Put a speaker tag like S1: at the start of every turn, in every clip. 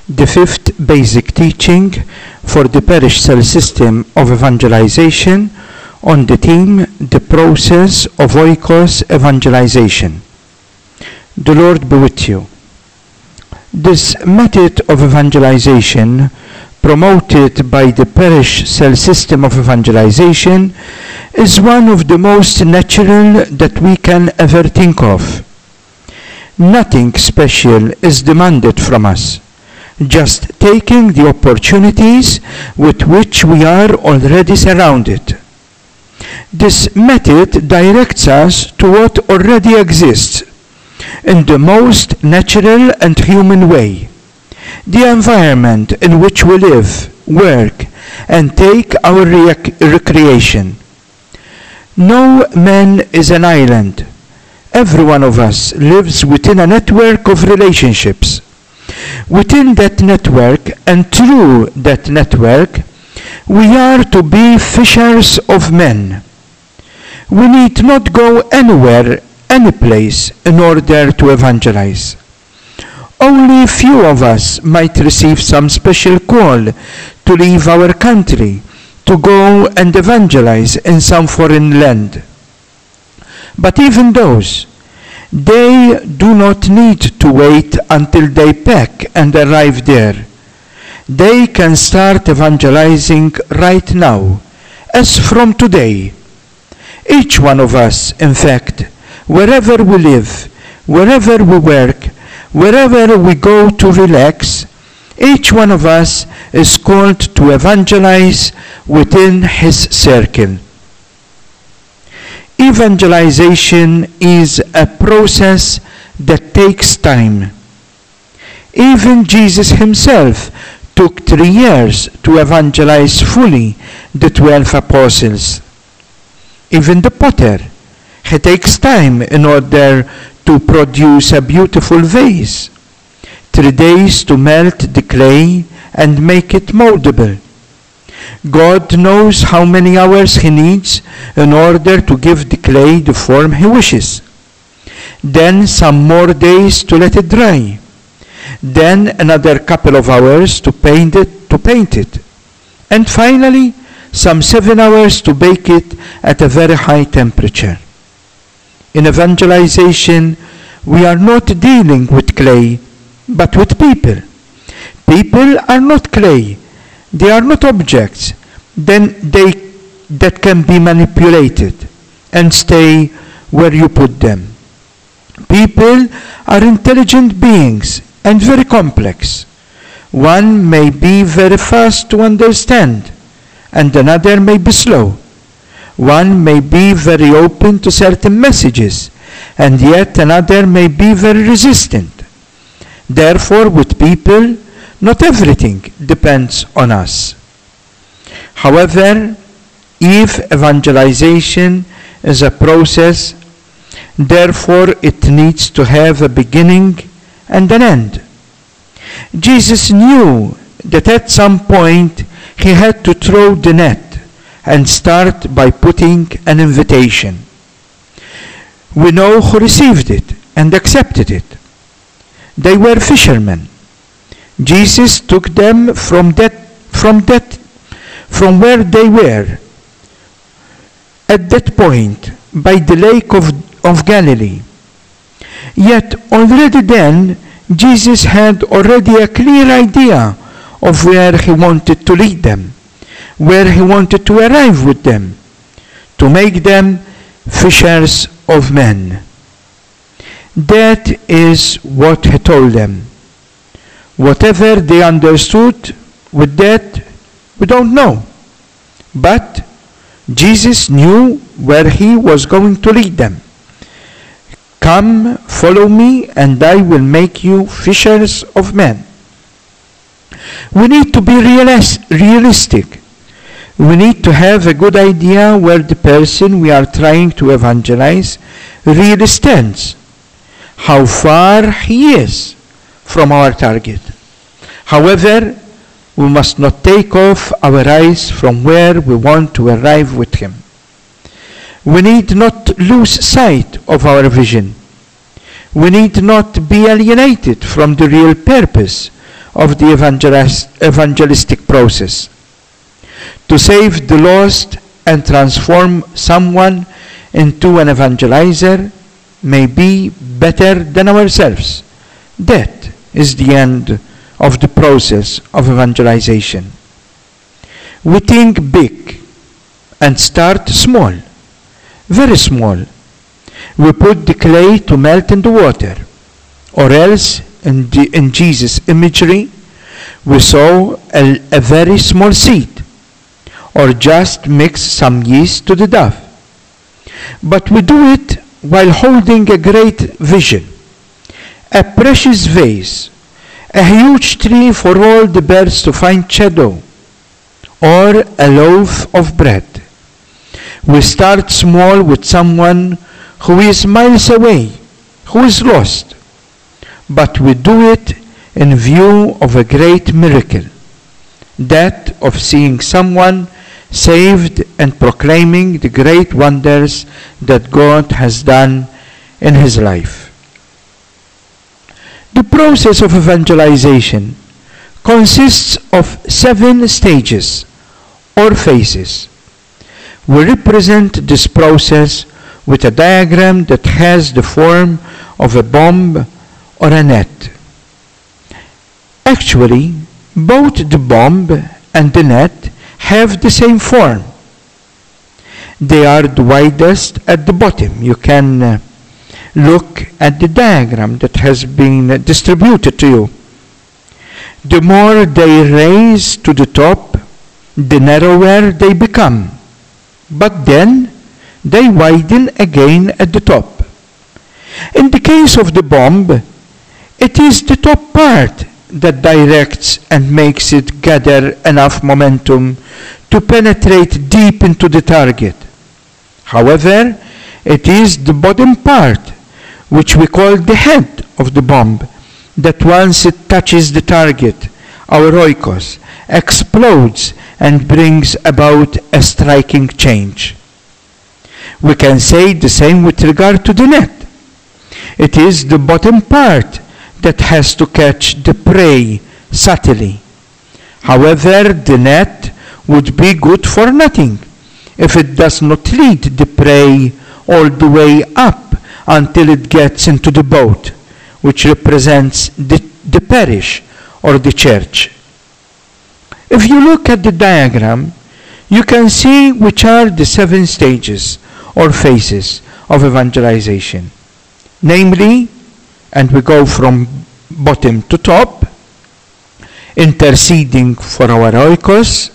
S1: the fifth basic teaching for the parish cell system of evangelization on the theme The Process of Oikos Evangelization. The Lord be with you. This method of evangelization promoted by the parish cell system of evangelization is one of the most natural that we can ever think of. Nothing special is demanded from us, just taking the opportunities with which we are already surrounded. This method directs us to what already exists in the most natural and human way, the environment in which we live, work, and take our recreation. No man is an island. Every one of us lives within a network of relationships. Within that network and through that network, we are to be fishers of men. We need not go anywhere, any place, in order to evangelize. Only few of us might receive some special call to leave our country, to go and evangelize in some foreign land. But even those, they do not need to wait until they pack and arrive there. They can start evangelizing right now, as from today. Each one of us, in fact, wherever we live, wherever we work, wherever we go to relax, each one of us is called to evangelize within his circle. Evangelization is a process that takes time. Even Jesus himself took 3 years to evangelize fully the 12 apostles. Even the potter, he takes time in order to produce a beautiful vase, 3 days to melt the clay and make it moldable. God knows how many hours he needs in order to give the clay the form he wishes. Then some more days to let it dry. Then another couple of hours to paint it. And finally, some 7 hours to bake it at a very high temperature. In evangelization, we are not dealing with clay, but with people. People are not clay. They are not objects that can be manipulated and stay where you put them. People are intelligent beings and very complex. One may be very fast to understand, and another may be slow. One may be very open to certain messages, and yet another may be very resistant. Therefore, with people, not everything depends on us. However, if evangelization is a process, therefore it needs to have a beginning and an end. Jesus knew that at some point he had to throw the net and start by putting an invitation. We know who received it and accepted it. They were fishermen. Jesus took them from where they were at that point by the lake of Galilee. Yet already then Jesus had already a clear idea of where he wanted to lead them, where he wanted to arrive with them, to make them fishers of men. That is what he told them. Whatever they understood with that, we don't know. But Jesus knew where he was going to lead them. Come, follow me, and I will make you fishers of men. We need to be realistic. We need to have a good idea where the person we are trying to evangelize really stands, how far he is from our target. However, we must not take off our eyes from where we want to arrive with him. We need not lose sight of our vision. We need not be alienated from the real purpose of the evangelistic process. To save the lost and transform someone into an evangelizer may be better than ourselves. That is the end of the process of evangelization. We think big and start small, very small. We put the clay to melt in the water, or else in Jesus' imagery, we sow a very small seed, or just mix some yeast to the dough. But we do it while holding a great vision, a precious vase, a huge tree for all the birds to find shadow, or a loaf of bread. We start small with someone who is miles away, who is lost, but we do it in view of a great miracle, that of seeing someone saved and proclaiming the great wonders that God has done in his life. The process of evangelization consists of 7 stages or phases. We represent this process with a diagram that has the form of a bomb or a net. Actually, both the bomb and the net have the same form. They are the widest at the bottom. You can look at the diagram that has been distributed to you. The more they raise to the top, the narrower they become. But then they widen again at the top. In the case of the bomb, it is the top part that directs and makes it gather enough momentum to penetrate deep into the target. However, it is the bottom part, which we call the head of the bomb, that once it touches the target, our oikos, explodes and brings about a striking change. We can say the same with regard to the net. It is the bottom part that has to catch the prey subtly. However, the net would be good for nothing if it does not lead the prey all the way up until it gets into the boat, which represents the parish or the church. If you look at the diagram, you can see which are the 7 stages or phases of evangelization. Namely, and we go from bottom to top, interceding for our oikos.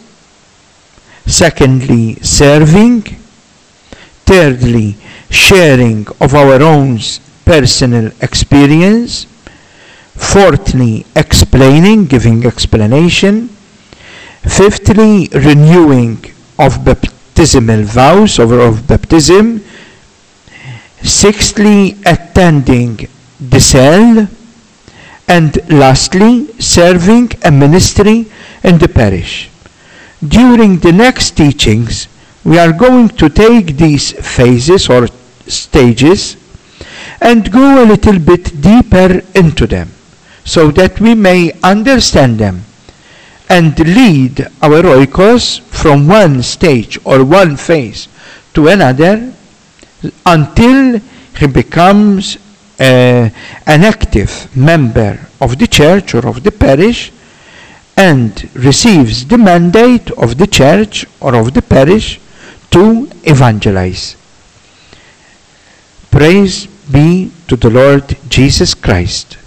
S1: Secondly, serving. Thirdly, sharing of our own personal experience. Fourthly, explaining, giving explanation. Fifthly, renewing of baptismal vows or of baptism. Sixthly, attending the cell. And lastly, serving a ministry in the parish. During the next teachings, we are going to take these phases or stages and go a little bit deeper into them so that we may understand them and lead our oikos from one stage or one phase to another until he becomes an active member of the church or of the parish and receives the mandate of the church or of the parish to evangelize. Praise be to the Lord Jesus Christ.